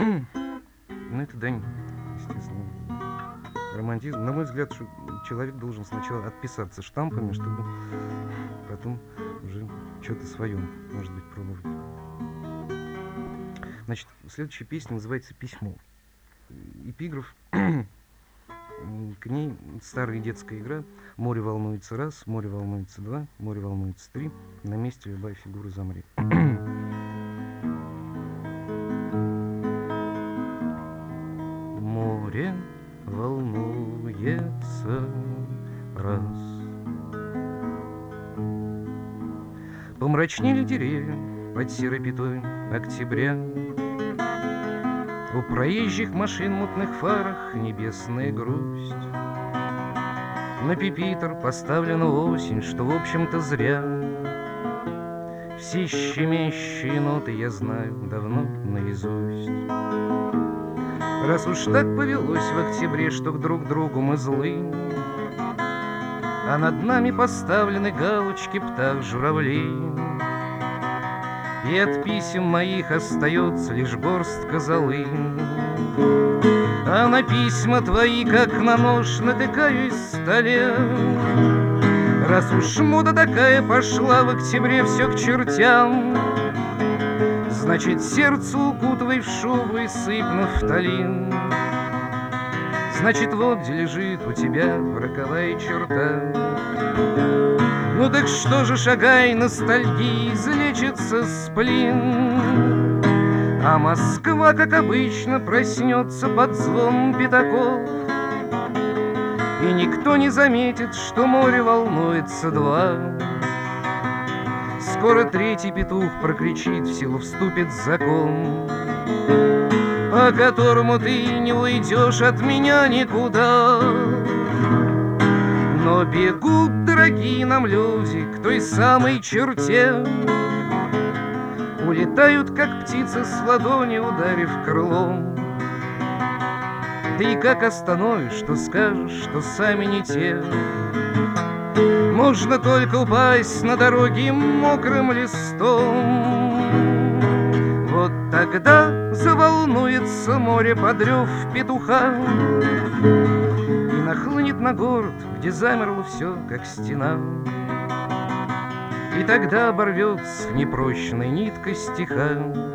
Ну, это дань, естественно, романтизм. На мой взгляд, человек должен сначала отписаться штампами, чтобы потом уже что-то свое, может быть, пробовать. Значит, следующая песня называется «Письмо». Эпиграф к ней старая детская игра. Море волнуется раз, море волнуется два, море волнуется три. На месте любая фигура замри. Море волнуется раз. Помрачнели деревья под серой пятой октября. У проезжих машин в мутных фарах небесная грусть. На пюпитр поставлена осень, что, в общем-то, зря. Все щемящие ноты я знаю давно наизусть. Раз уж так повелось в октябре, что друг к другу мы злы, а над нами поставлены галочки птах журавлей, и от писем моих остается лишь горстка золы, а на письма твои, как на нож, натыкаюсь в столе. Раз уж мода такая пошла в октябре все к чертям, значит, сердце укутывай в шубу и сыпь нафталин. Значит, вот где лежит у тебя роковая черта. Ну так что же, шагай, ностальгии, излечится сплин. А Москва, как обычно, проснется под звон пятаков, и никто не заметит, что море волнуется два. Скоро третий петух прокричит, в силу вступит закон, по которому ты не уйдешь от меня никуда. Но бегут дорогие нам люди к той самой черте, улетают, как птица с ладони, ударив крылом. Ты как остановишь, что скажешь, что сами не те? Можно только упасть на дороге мокрым листом. Вот тогда заволнуется море под рев петуха и нахлынет на город, где замерло все, как стена. И тогда оборвется непрощенной ниткой стиха,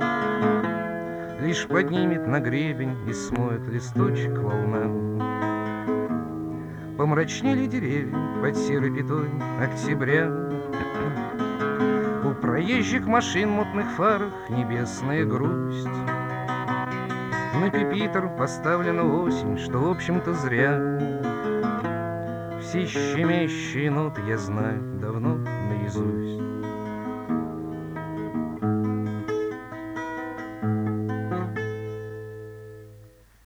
лишь поднимет на гребень и смоет листочек волна. Помрачнели деревья под серой пятой октября. У проезжих машин в мутных фарах небесная грусть. На пюпитр поставлена осень, что, в общем-то, зря. Все щемящие ноты я знаю давно наизусть.